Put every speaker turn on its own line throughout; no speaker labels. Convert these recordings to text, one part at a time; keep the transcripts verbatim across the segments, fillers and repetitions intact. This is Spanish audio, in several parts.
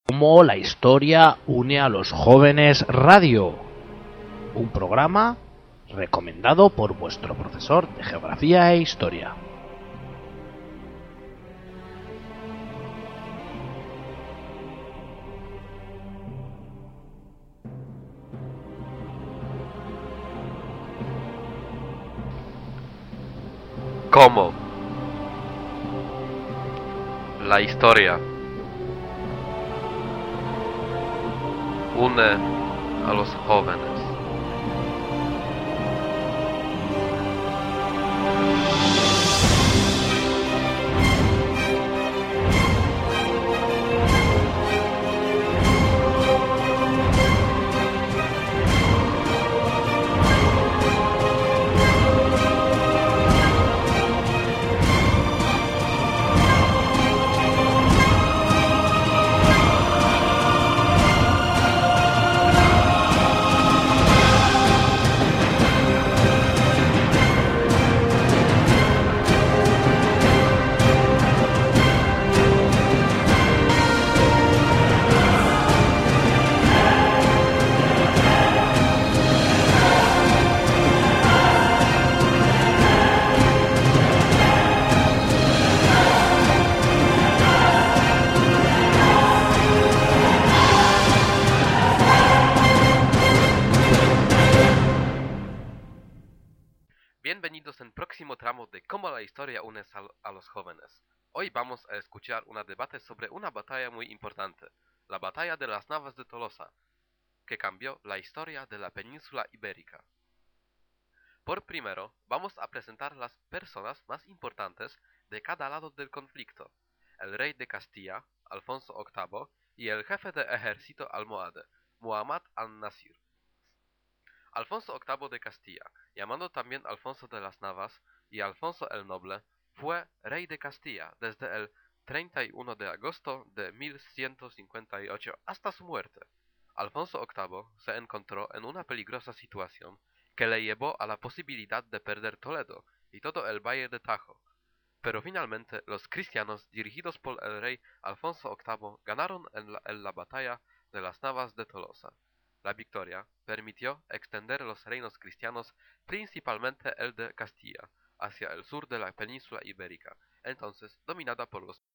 Cómo la historia une a los jóvenes radio, un programa recomendado por vuestro profesor de Geografía e Historia.
¿Cómo? La historia une a los jóvenes. Bienvenidos en próximo tramo de Cómo la historia une a los jóvenes. Hoy vamos a escuchar un debate sobre una batalla muy importante, la batalla de las Navas de Tolosa, que cambió la historia de la península ibérica. Por primero, vamos a presentar las personas más importantes de cada lado del conflicto: el rey de Castilla, Alfonso octavo, y el jefe de ejército almohade, Muhammad al-Nasir. Alfonso octavo de Castilla, llamado también Alfonso de las Navas y Alfonso el Noble, fue rey de Castilla desde el treinta y uno de agosto de mil ciento cincuenta y ocho hasta su muerte. Alfonso octavo se encontró en una peligrosa situación que le llevó a la posibilidad de perder Toledo y todo el Valle de Tajo. Pero finalmente los cristianos, dirigidos por el rey Alfonso octavo, ganaron en la, en la batalla de las Navas de Tolosa. La victoria permitió extender los reinos cristianos, principalmente el de Castilla, hacia el sur de la península ibérica, entonces dominada por los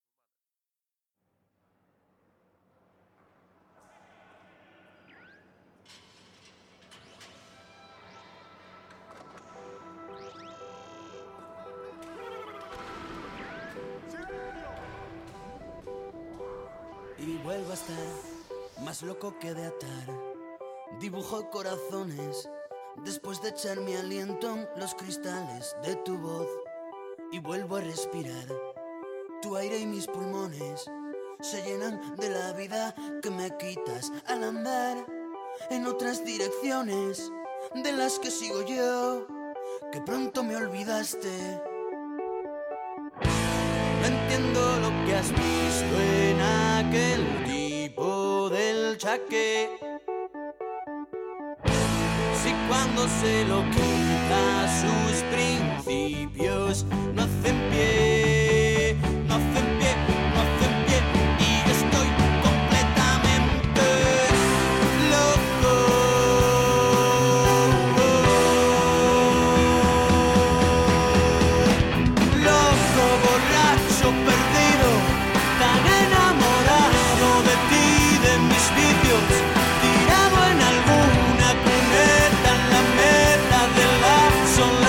Y vuelvo a estar más loco que de atar. Dibujo corazones después de echar mi aliento en los cristales de tu voz. Y vuelvo a respirar tu aire y mis pulmones se llenan de la vida que me quitas al andar en otras direcciones de las que sigo yo, que pronto me olvidaste. No entiendo lo que has visto en aquel tipo del chaqué. Si cuando se lo quita sus principios no hacen pie, no hacen pie, no hacen pie. Y yo estoy completamente loco. Loco, borracho, perdido, tan enamorado de ti, de mis vicios, tirado en alguna cuneta en la meta de la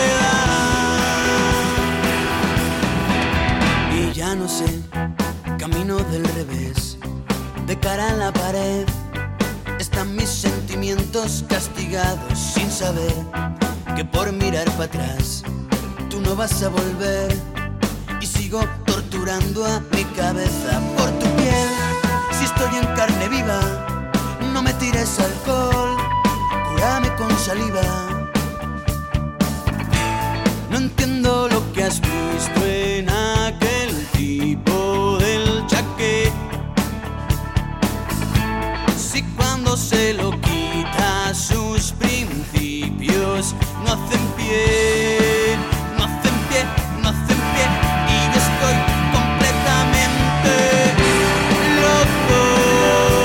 soledad. Y ya no sé, camino del revés, de cara a la pared, están mis sentimientos castigados sin saber que por mirar para atrás tú no vas a volver. Y sigo torturando a mi cabeza por tu piel. Si estoy en carne viva, no me tires alcohol, cúrame con saliva. No entiendo lo que has visto en aquel tipo del chaqué. Si cuando se lo quita sus principios no hacen pie, no hacen pie, no hacen pie. Y yo estoy completamente loco.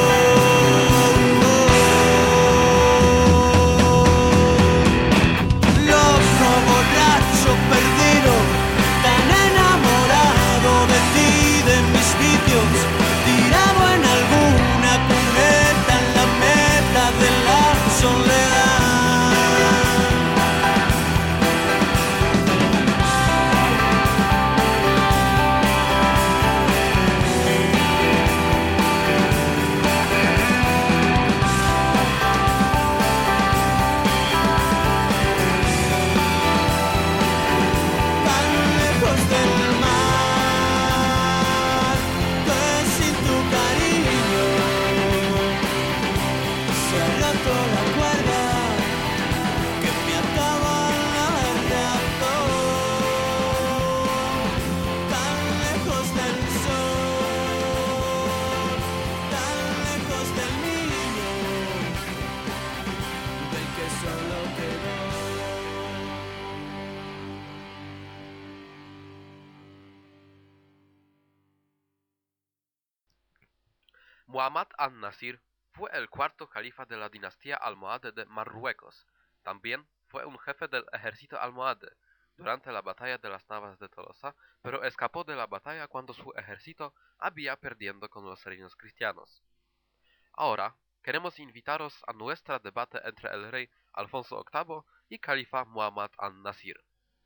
Muhammad an-Nasir fue el cuarto califa de la dinastía almohade de Marruecos. También fue un jefe del ejército almohade durante la batalla de las Navas de Tolosa, pero escapó de la batalla cuando su ejército había perdiendo con los reinos cristianos. Ahora queremos invitaros a nuestra debate entre el rey Alfonso octavo y califa Muhammad an-Nasir.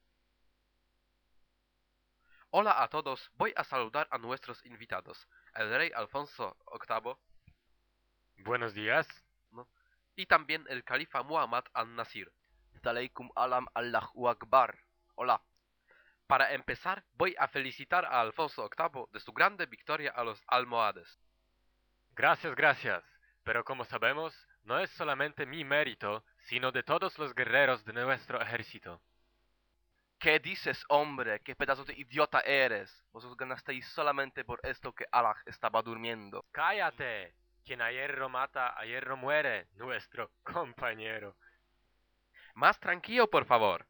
Hola a todos, voy a saludar a nuestros invitados, el rey Alfonso octavo.
Buenos días.
¿no? Y también el califa Muhammad an-Nasir.
Alaykum alam Allahu Akbar. Hola.
Para empezar, voy a felicitar a Alfonso octavo de su grande victoria a los almohades.
Gracias, gracias. Pero como sabemos, no es solamente mi mérito, sino de todos los guerreros de nuestro ejército.
¿Qué dices, hombre? ¿Qué pedazo de idiota eres? Vosotros ganasteis solamente por esto que Allah estaba durmiendo.
¡Cállate! Quien a hierro mata, a hierro muere, nuestro compañero.
Más tranquilo, por favor.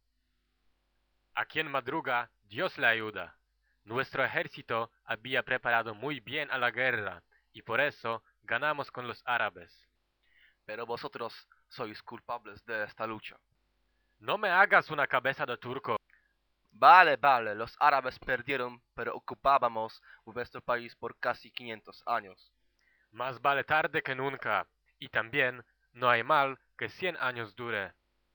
A quien madruga, Dios le ayuda. Nuestro ejército había preparado muy bien a la guerra, y por eso ganamos con los árabes.
Pero vosotros sois culpables de esta lucha.
No me hagas una cabeza de turco.
Vale, vale, los árabes perdieron, pero ocupábamos vuestro país por casi quinientos años.
Más vale tarde que nunca, y también no hay mal que cien años dure.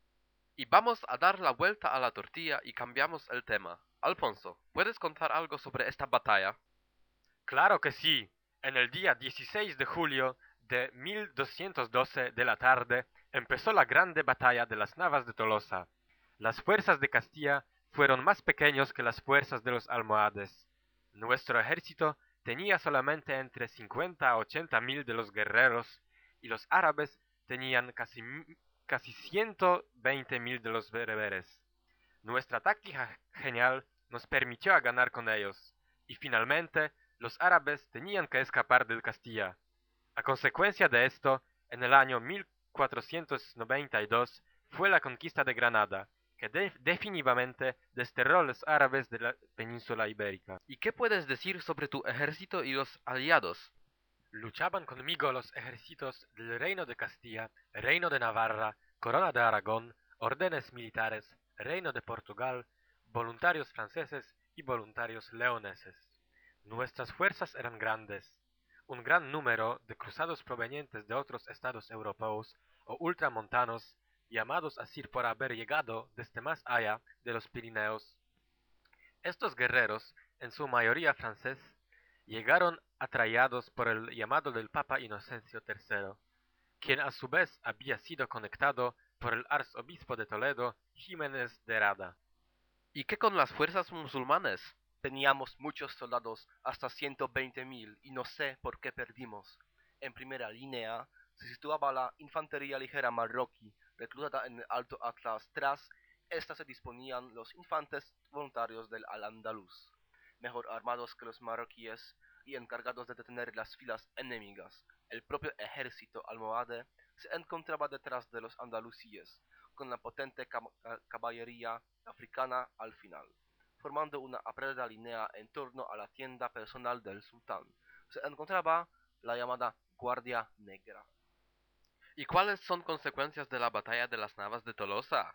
Y vamos a dar la vuelta a la tortilla y cambiamos el tema. Alfonso, ¿puedes contar algo sobre esta batalla?
Claro que sí. En el día dieciséis de julio de mil doscientos doce de la tarde empezó la grande batalla de las Navas de Tolosa. Las fuerzas de Castilla fueron más pequeños que las fuerzas de los almohades. Nuestro ejército tenía solamente entre cincuenta a ochenta mil de los guerreros, y los árabes tenían casi, casi ciento veinte mil de los bereberes. Nuestra táctica genial nos permitió ganar con ellos, y finalmente los árabes tenían que escapar del Castilla. A consecuencia de esto, en el año mil cuatrocientos noventa y dos fue la conquista de Granada, que de definitivamente desterró a los árabes de la península ibérica.
¿Y qué puedes decir sobre tu ejército y los aliados?
Luchaban conmigo los ejércitos del Reino de Castilla, Reino de Navarra, Corona de Aragón, órdenes militares, Reino de Portugal, voluntarios franceses y voluntarios leoneses. Nuestras fuerzas eran grandes. Un gran número de cruzados provenientes de otros estados europeos o ultramontanos, llamados así por haber llegado desde más allá de los Pirineos. Estos guerreros, en su mayoría franceses, llegaron atraídos por el llamado del Papa Inocencio tercero, quien a su vez había sido conectado por el arzobispo de Toledo, Jiménez de Rada.
¿Y qué con las fuerzas musulmanes?
Teníamos muchos soldados, hasta ciento veinte mil, y no sé por qué perdimos. En primera línea se situaba la infantería ligera marroquí, reclutada en el Alto Atlas. Tras esta se disponían los infantes voluntarios del Al-Andalus, mejor armados que los marroquíes y encargados de detener las filas enemigas. El propio ejército almohade se encontraba detrás de los andalusíes, con la potente cab caballería africana al final, formando una apretada línea en torno a la tienda personal del sultán. Se encontraba la llamada Guardia Negra.
¿Y cuáles son consecuencias de la batalla de las Navas de Tolosa?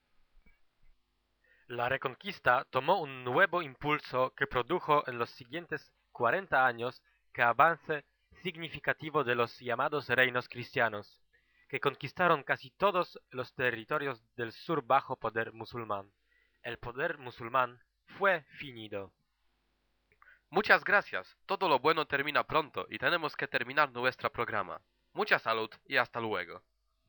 La reconquista tomó un nuevo impulso que produjo en los siguientes cuarenta años que avance significativo de los llamados reinos cristianos, que conquistaron casi todos los territorios del sur bajo poder musulmán. El poder musulmán fue finito.
Muchas gracias. Todo lo bueno termina pronto y tenemos que terminar nuestro programa. Mucha salud y hasta luego.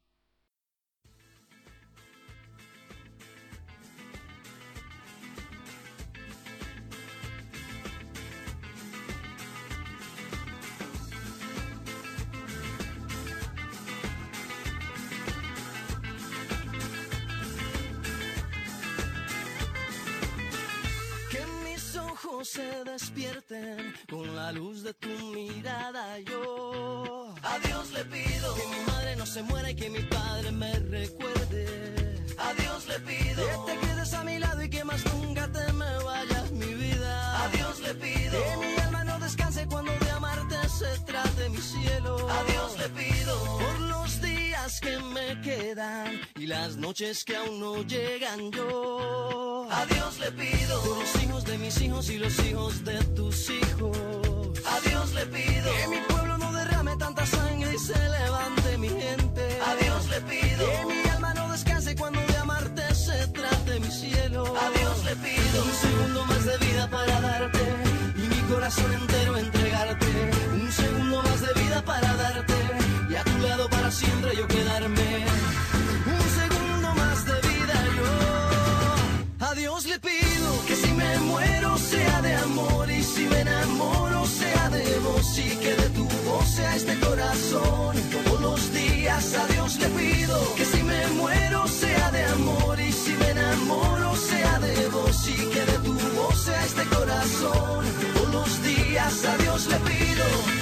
Se despierten con la luz de tu mirada. Yo a Dios le pido que mi madre no se muera y que mi padre me recuerde. A Dios le pido que te quedes a mi lado y que más nunca te me vayas, mi vida. A Dios le pido que mi alma no descanse cuando de amarte se trate. y las noches que aún no llegan yo. A Dios le pido por los hijos de mis hijos y los hijos de tus hijos. A Dios le pido que mi pueblo no derrame tanta sangre y se levante mi gente. A Dios le pido que mi alma no descanse cuando de amarte se trate mi cielo. A Dios le pido un segundo más de vida para darte y mi corazón entero entregarte. Un segundo más de vida para darte y a tu lado para siempre yo quedarme. Un segundo más de vida yo. A Dios le pido que si me muero sea de amor y si me enamoro sea de vos y que de tu voz sea este corazón. Todos los días a Dios le pido que si me muero sea de amor y si me enamoro sea de vos y que de tu voz sea este corazón. Todos los días a Dios le pido.